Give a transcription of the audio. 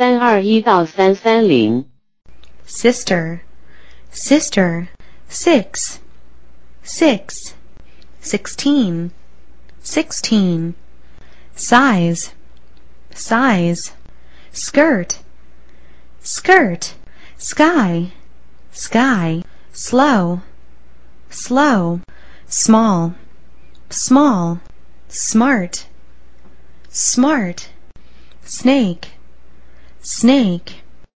321到330 sister, sister, 6, 6, 16, 16, size, size, skirt, skirt, sky, sky, slow, slow, small, small, smart, smart, snake, snake,